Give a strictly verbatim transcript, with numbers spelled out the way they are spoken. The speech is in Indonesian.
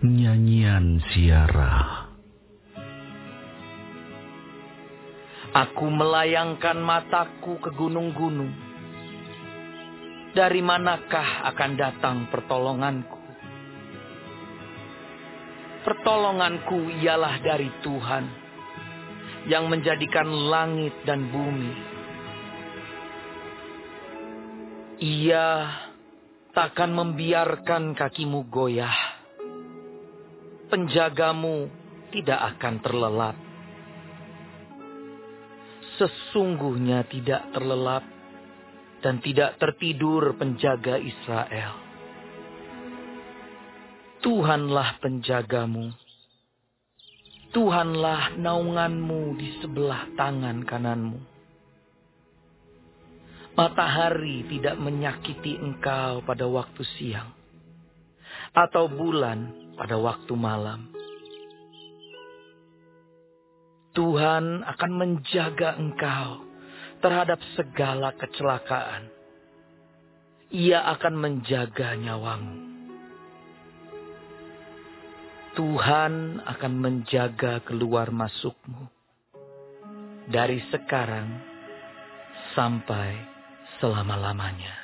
Nyanyian Ziarah. Aku melayangkan mataku ke gunung-gunung. Dari manakah akan datang pertolonganku? Pertolonganku ialah dari Tuhan, yang menjadikan langit dan bumi. Ia takkan membiarkan kakimu goyah. Penjagamu tidak akan terlelap. Sesungguhnya tidak terlelap dan tidak tertidur penjaga Israel. Tuhanlah penjagamu. Tuhanlah naunganmu di sebelah tangan kananmu. Matahari tidak menyakiti engkau pada waktu siang, atau bulan pada waktu malam. Tuhan akan menjaga engkau terhadap segala kecelakaan. Ia akan menjaga nyawamu. Tuhan akan menjaga keluar masukmu dari sekarang sampai selama-lamanya.